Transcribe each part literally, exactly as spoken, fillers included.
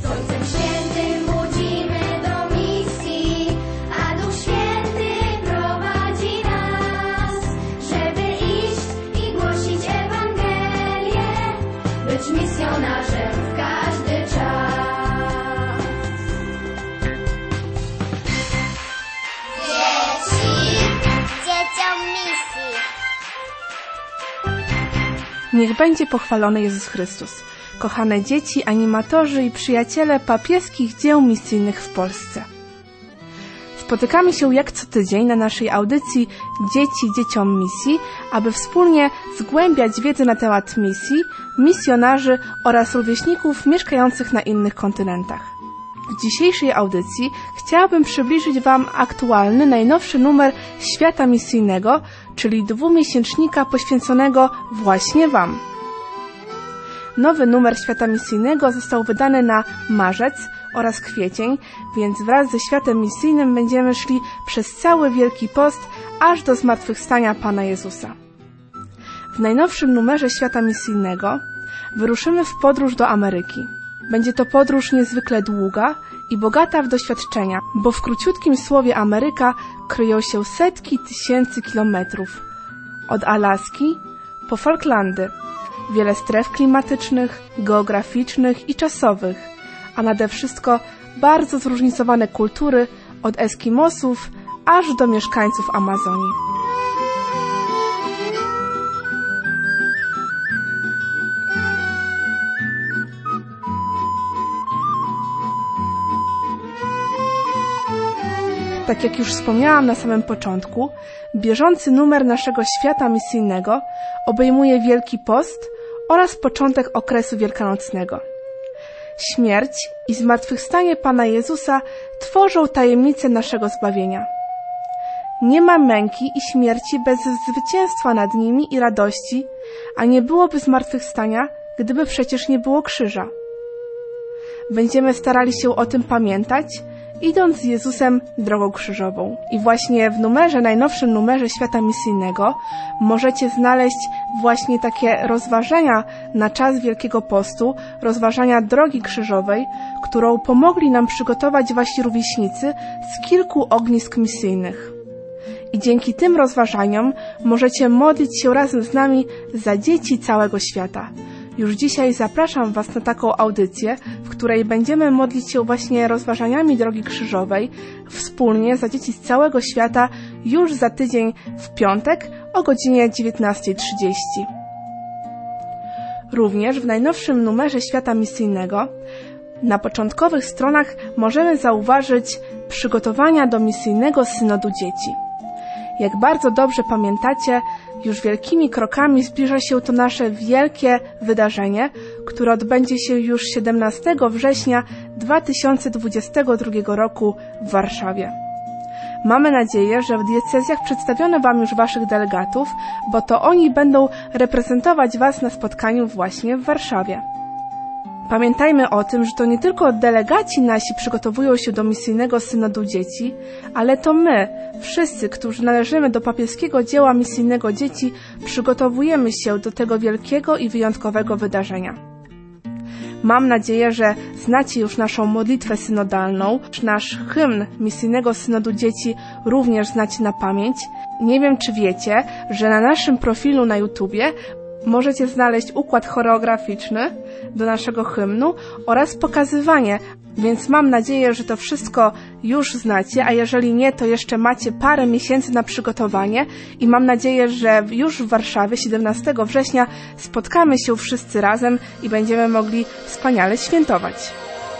Ojcem Świętym budzimy do misji, a Duch Święty prowadzi nas, żeby iść i głosić Ewangelię, być misjonarzem w każdy czas. Dzieci, dzieciom misji. Niech będzie pochwalony Jezus Chrystus. Kochane dzieci, animatorzy i przyjaciele papieskich dzieł misyjnych w Polsce. Spotykamy się jak co tydzień na naszej audycji Dzieci dzieciom misji, aby wspólnie zgłębiać wiedzę na temat misji, misjonarzy oraz rówieśników mieszkających na innych kontynentach. W dzisiejszej audycji chciałabym przybliżyć Wam aktualny, najnowszy numer Świata Misyjnego, czyli dwumiesięcznika poświęconego właśnie Wam. Nowy numer Świata Misyjnego został wydany na marzec oraz kwiecień, więc wraz ze Światem Misyjnym będziemy szli przez cały Wielki Post, aż do zmartwychwstania Pana Jezusa. W najnowszym numerze Świata Misyjnego wyruszymy w podróż do Ameryki. Będzie to podróż niezwykle długa i bogata w doświadczenia, bo w króciutkim słowie Ameryka kryją się setki tysięcy kilometrów. Od Alaski po Falklandy. Wiele stref klimatycznych, geograficznych i czasowych, a nade wszystko bardzo zróżnicowane kultury od Eskimosów aż do mieszkańców Amazonii. Tak jak już wspomniałam na samym początku, bieżący numer naszego Świata Misyjnego obejmuje Wielki Post oraz początek okresu wielkanocnego. Śmierć i zmartwychwstanie Pana Jezusa tworzą tajemnicę naszego zbawienia. Nie ma męki i śmierci bez zwycięstwa nad nimi i radości, a nie byłoby zmartwychwstania, gdyby przecież nie było krzyża. Będziemy starali się o tym pamiętać, idąc z Jezusem drogą krzyżową. I właśnie w numerze, najnowszym numerze Świata Misyjnego możecie znaleźć właśnie takie rozważania na czas Wielkiego Postu, rozważania drogi krzyżowej, którą pomogli nam przygotować wasi rówieśnicy z kilku ognisk misyjnych. I dzięki tym rozważaniom możecie modlić się razem z nami za dzieci całego świata. Już dzisiaj zapraszam Was na taką audycję, w której będziemy modlić się właśnie rozważaniami drogi krzyżowej wspólnie za dzieci z całego świata już za tydzień w piątek o godzinie dziewiętnasta trzydzieści. Również w najnowszym numerze Świata Misyjnego na początkowych stronach możemy zauważyć przygotowania do misyjnego synodu dzieci. Jak bardzo dobrze pamiętacie, już wielkimi krokami zbliża się to nasze wielkie wydarzenie, które odbędzie się już siedemnastego września dwa tysiące dwudziestego drugiego roku w Warszawie. Mamy nadzieję, że w diecezjach przedstawiono Wam już Waszych delegatów, bo to oni będą reprezentować Was na spotkaniu właśnie w Warszawie. Pamiętajmy o tym, że to nie tylko delegaci nasi przygotowują się do misyjnego synodu dzieci, ale to my, wszyscy, którzy należymy do papieskiego dzieła misyjnego dzieci, przygotowujemy się do tego wielkiego i wyjątkowego wydarzenia. Mam nadzieję, że znacie już naszą modlitwę synodalną, nasz hymn misyjnego synodu dzieci również znacie na pamięć. Nie wiem, czy wiecie, że na naszym profilu na YouTubie możecie znaleźć układ choreograficzny do naszego hymnu oraz pokazywanie, więc mam nadzieję, że to wszystko już znacie, a jeżeli nie, to jeszcze macie parę miesięcy na przygotowanie i mam nadzieję, że już w Warszawie siedemnastego września spotkamy się wszyscy razem i będziemy mogli wspaniale świętować.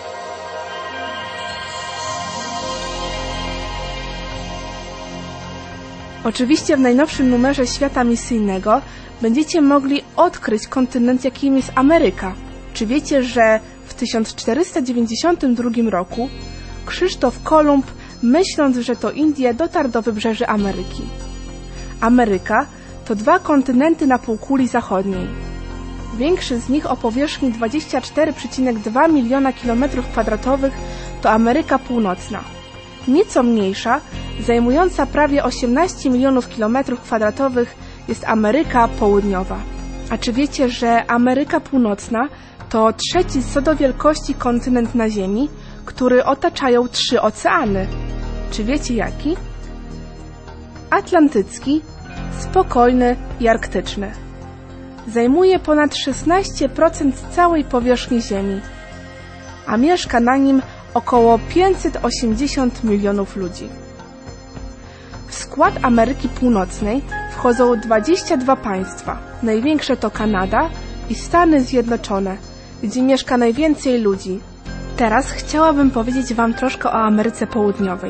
Oczywiście w najnowszym numerze Świata Misyjnego będziecie mogli odkryć kontynent, jakim jest Ameryka. Czy wiecie, że w tysiąc czterysta dziewięćdziesiątym drugim roku Krzysztof Kolumb, myśląc, że to Indie, dotarł do wybrzeży Ameryki. Ameryka to dwa kontynenty na półkuli zachodniej. Większy z nich o powierzchni dwadzieścia cztery przecinek dwa miliona kilometrów kwadratowych to Ameryka Północna. Nieco mniejsza, zajmująca prawie osiemnaście milionów kilometrów kwadratowych, jest Ameryka Południowa. A czy wiecie, że Ameryka Północna To trzeci co do wielkości kontynent na Ziemi, który otaczają trzy oceany. Czy wiecie jaki? Atlantycki, spokojny i arktyczny. Zajmuje ponad szesnaście procent całej powierzchni Ziemi, a mieszka na nim około pięćset osiemdziesiąt milionów ludzi. W skład Ameryki Północnej wchodzą dwadzieścia dwa państwa. Największe to Kanada i Stany Zjednoczone, gdzie mieszka najwięcej ludzi. Teraz chciałabym powiedzieć Wam troszkę o Ameryce Południowej.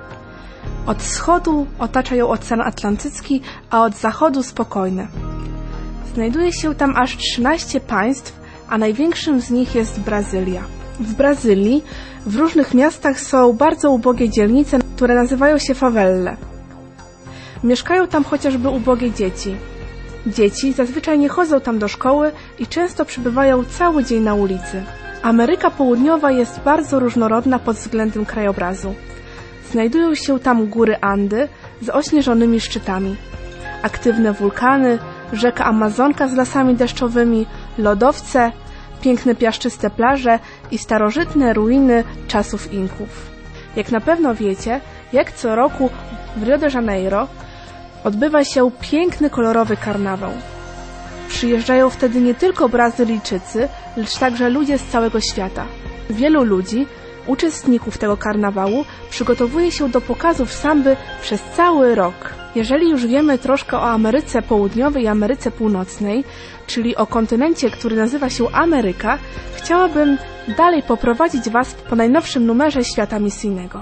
Od wschodu otacza ją Ocean Atlantycki, a od zachodu spokojny. Znajduje się tam aż trzynaście państw, a największym z nich jest Brazylia. W Brazylii w różnych miastach są bardzo ubogie dzielnice, które nazywają się favelle. Mieszkają tam chociażby ubogie dzieci. Dzieci zazwyczaj nie chodzą tam do szkoły i często przebywają cały dzień na ulicy. Ameryka Południowa jest bardzo różnorodna pod względem krajobrazu. Znajdują się tam góry Andy z ośnieżonymi szczytami, aktywne wulkany, rzeka Amazonka z lasami deszczowymi, lodowce, piękne piaszczyste plaże i starożytne ruiny czasów Inków. Jak na pewno wiecie, jak co roku w Rio de Janeiro odbywa się piękny, kolorowy karnawał. Przyjeżdżają wtedy nie tylko Brazylijczycy, lecz także ludzie z całego świata. Wielu ludzi, uczestników tego karnawału, przygotowuje się do pokazów samby przez cały rok. Jeżeli już wiemy troszkę o Ameryce Południowej i Ameryce Północnej, czyli o kontynencie, który nazywa się Ameryka, chciałabym dalej poprowadzić Was po najnowszym numerze Świata Misyjnego.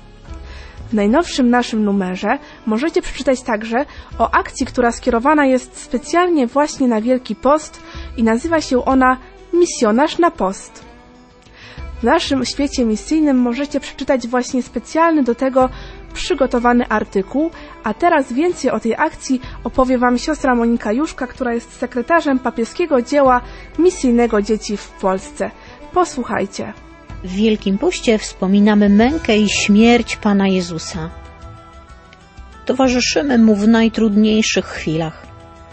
W najnowszym naszym numerze możecie przeczytać także o akcji, która skierowana jest specjalnie właśnie na Wielki Post i nazywa się ona Misjonarz na Post. W naszym świecie misyjnym możecie przeczytać właśnie specjalny do tego przygotowany artykuł, a teraz więcej o tej akcji opowie Wam siostra Monika Juszka, która jest sekretarzem papieskiego dzieła misyjnego dzieci w Polsce. Posłuchajcie. W Wielkim Poście wspominamy mękę i śmierć Pana Jezusa. Towarzyszymy Mu w najtrudniejszych chwilach.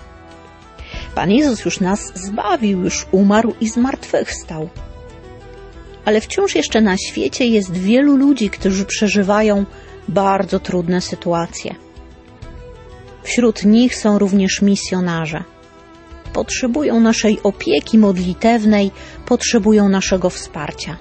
Pan Jezus już nas zbawił, już umarł i zmartwychwstał. Ale wciąż jeszcze na świecie jest wielu ludzi, którzy przeżywają bardzo trudne sytuacje. Wśród nich są również misjonarze. Potrzebują naszej opieki modlitewnej, potrzebują naszego wsparcia.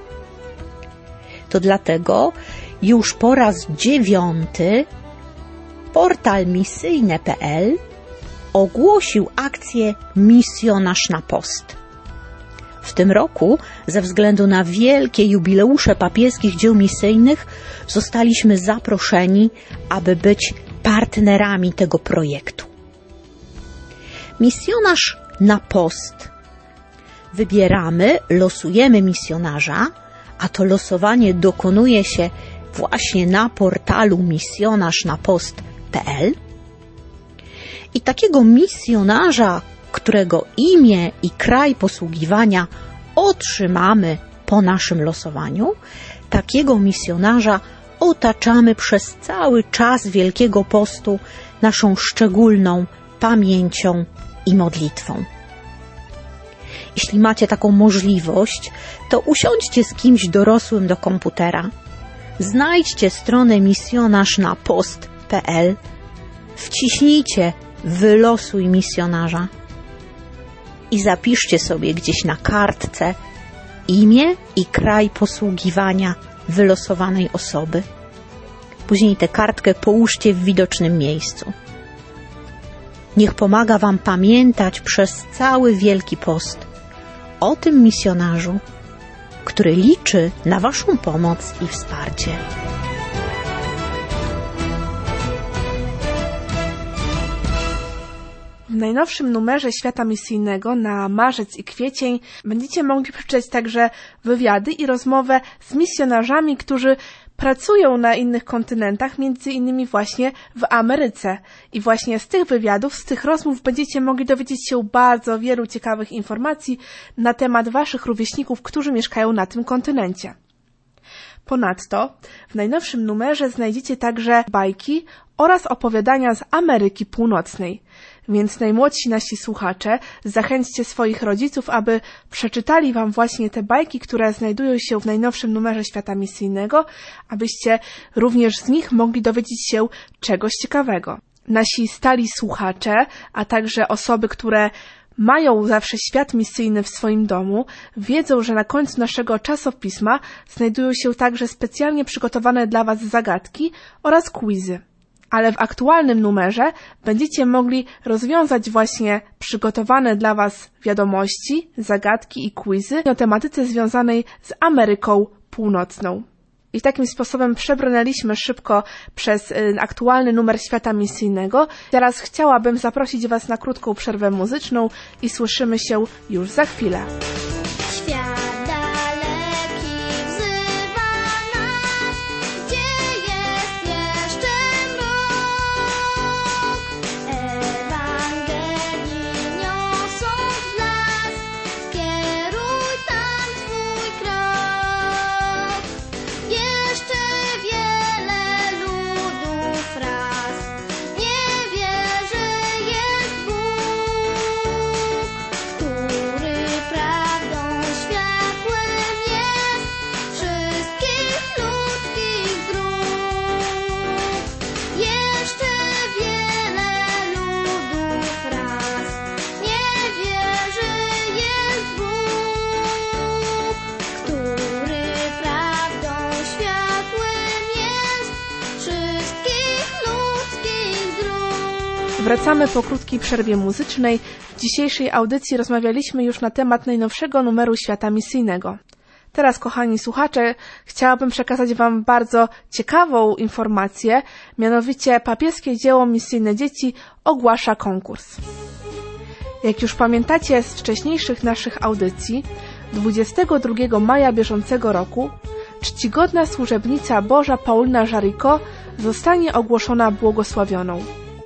To dlatego już po raz dziewiąty portal misyjne kropka pe el ogłosił akcję Misjonarz na Post. W tym roku, ze względu na wielkie jubileusze papieskich dzieł misyjnych, zostaliśmy zaproszeni, aby być partnerami tego projektu. Misjonarz na Post. Wybieramy, losujemy misjonarza, a to losowanie dokonuje się właśnie na portalu misjonarz na post kropka pe el. I takiego misjonarza, którego imię i kraj posługiwania otrzymamy po naszym losowaniu, takiego misjonarza otaczamy przez cały czas Wielkiego Postu naszą szczególną pamięcią i modlitwą. Jeśli macie taką możliwość, to usiądźcie z kimś dorosłym do komputera, znajdźcie stronę misjonarz na post kropka pe el, wciśnijcie wylosuj misjonarza i zapiszcie sobie gdzieś na kartce imię i kraj posługiwania wylosowanej osoby. Później tę kartkę połóżcie w widocznym miejscu. Niech pomaga Wam pamiętać przez cały Wielki Post o tym misjonarzu, który liczy na Waszą pomoc i wsparcie. W najnowszym numerze Świata Misyjnego na marzec i kwiecień będziecie mogli przeczytać także wywiady i rozmowę z misjonarzami, którzy pracują na innych kontynentach, między innymi właśnie w Ameryce. I właśnie z tych wywiadów, z tych rozmów będziecie mogli dowiedzieć się bardzo wielu ciekawych informacji na temat Waszych rówieśników, którzy mieszkają na tym kontynencie. Ponadto w najnowszym numerze znajdziecie także bajki oraz opowiadania z Ameryki Północnej. Więc najmłodsi nasi słuchacze, zachęćcie swoich rodziców, aby przeczytali wam właśnie te bajki, które znajdują się w najnowszym numerze Świata Misyjnego, abyście również z nich mogli dowiedzieć się czegoś ciekawego. Nasi stali słuchacze, a także osoby, które mają zawsze świat misyjny w swoim domu, wiedzą, że na końcu naszego czasopisma znajdują się także specjalnie przygotowane dla was zagadki oraz quizy. Ale w aktualnym numerze będziecie mogli rozwiązać właśnie przygotowane dla was wiadomości, zagadki i quizy o tematyce związanej z Ameryką Północną. I takim sposobem przebrnęliśmy szybko przez y, aktualny numer Świata Misyjnego. Teraz chciałabym zaprosić was na krótką przerwę muzyczną i słyszymy się już za chwilę. Świat daleki wzywa nas, gdzie jest jeszcze mrok. Ewangelii niosą w las, kieruj tam twój krok. Jeszcze wiele ludów raz nie wie, że jest Bóg, który prawdą, światłem jest wszystkich ludzkich dróg. Jeszcze wiele ludów raz nie wie, że jest Bóg, który prawdą, światłem jest wszystkich ludzkich dróg. Wracamy po krótkiej przerwie muzycznej. W dzisiejszej audycji rozmawialiśmy już na temat najnowszego numeru Świata Misyjnego. Teraz, kochani słuchacze, chciałabym przekazać wam bardzo ciekawą informację, mianowicie papieskie dzieło misyjne dzieci ogłasza konkurs. Jak już pamiętacie z wcześniejszych naszych audycji, dwudziestego drugiego maja bieżącego roku czcigodna służebnica Boża Paulina Jaricot zostanie ogłoszona błogosławioną.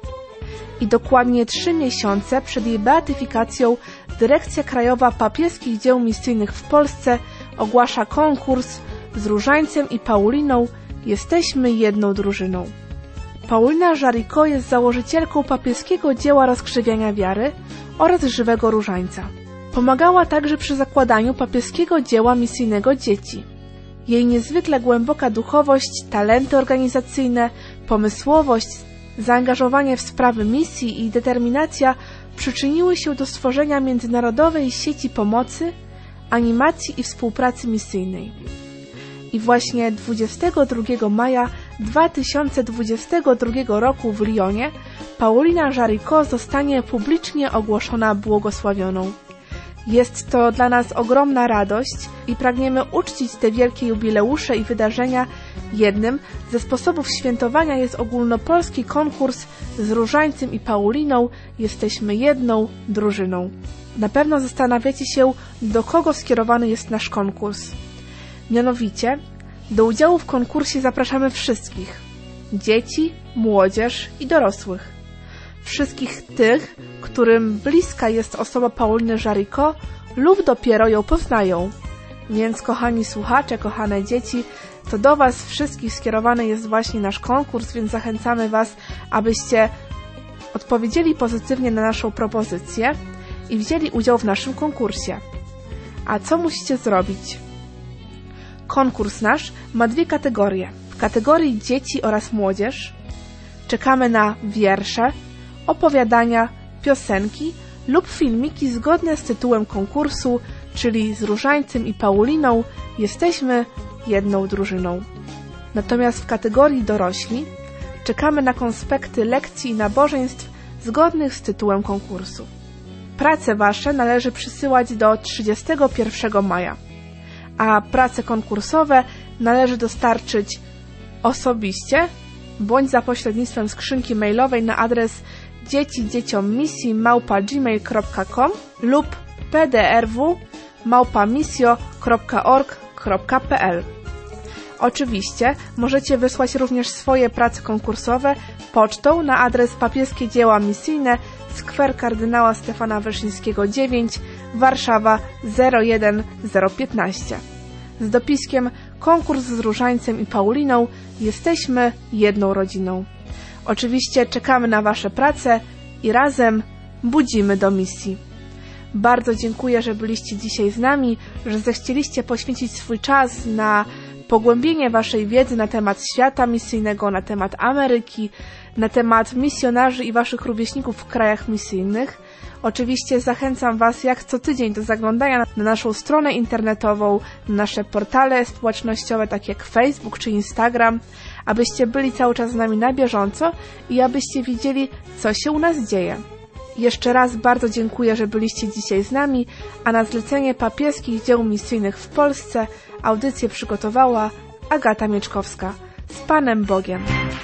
I dokładnie trzy miesiące przed jej beatyfikacją Dyrekcja Krajowa Papieskich Dzieł Misyjnych w Polsce ogłasza konkurs z Różańcem i Pauliną Jesteśmy jedną drużyną. Paulina Jaricot jest założycielką papieskiego dzieła rozkrzewiania wiary oraz żywego różańca. Pomagała także przy zakładaniu papieskiego dzieła misyjnego dzieci. Jej niezwykle głęboka duchowość, talenty organizacyjne, pomysłowość, zaangażowanie w sprawy misji i determinacja przyczyniły się do stworzenia międzynarodowej sieci pomocy, animacji i współpracy misyjnej. I właśnie dwudziestego drugiego maja dwa tysiące dwudziestego drugiego roku w Lyonie Paulina Jaricot zostanie publicznie ogłoszona błogosławioną. Jest to dla nas ogromna radość i pragniemy uczcić te wielkie jubileusze i wydarzenia. Jednym ze sposobów świętowania jest ogólnopolski konkurs z Różańcem i Pauliną Jesteśmy jedną drużyną. Na pewno zastanawiacie się, do kogo skierowany jest nasz konkurs. Mianowicie, do udziału w konkursie zapraszamy wszystkich. Dzieci, młodzież i dorosłych. Wszystkich tych, którym bliska jest osoba Pauliny Jaricot lub dopiero ją poznają. Więc, kochani słuchacze, kochane dzieci, to do was wszystkich skierowany jest właśnie nasz konkurs, więc zachęcamy was, abyście odpowiedzieli pozytywnie na naszą propozycję i wzięli udział w naszym konkursie. A co musicie zrobić? Konkurs nasz ma dwie kategorie. W kategorii dzieci oraz młodzież czekamy na wiersze, opowiadania, piosenki lub filmiki zgodne z tytułem konkursu, czyli z Różańcem i Pauliną Jesteśmy jedną drużyną. Natomiast w kategorii dorośli czekamy na konspekty lekcji i nabożeństw zgodnych z tytułem konkursu. Prace wasze należy przysyłać do trzydziestego pierwszego maja, a prace konkursowe należy dostarczyć osobiście bądź za pośrednictwem skrzynki mailowej na adres dzieci dzieciom misji małpa gmail kropka com lub pdrw małpa misjo kropka org kropka pl. Oczywiście możecie wysłać również swoje prace konkursowe pocztą na adres Papieskie Dzieła Misyjne, skwer kardynała Stefana Wyszyńskiego dziewięć, Warszawa zero jeden zero piętnaście. Z dopiskiem Konkurs z Różańcem i Pauliną Jesteśmy jedną rodziną. Oczywiście czekamy na wasze prace i razem budzimy do misji. Bardzo dziękuję, że byliście dzisiaj z nami, że zechcieliście poświęcić swój czas na pogłębienie waszej wiedzy na temat świata misyjnego, na temat Ameryki, na temat misjonarzy i waszych rówieśników w krajach misyjnych. Oczywiście zachęcam was jak co tydzień do zaglądania na naszą stronę internetową, na nasze portale społecznościowe, takie jak Facebook czy Instagram, abyście byli cały czas z nami na bieżąco i abyście widzieli, co się u nas dzieje. Jeszcze raz bardzo dziękuję, że byliście dzisiaj z nami, a na zlecenie Papieskich Dzieł Misyjnych w Polsce audycję przygotowała Agata Mieczkowska. Z Panem Bogiem.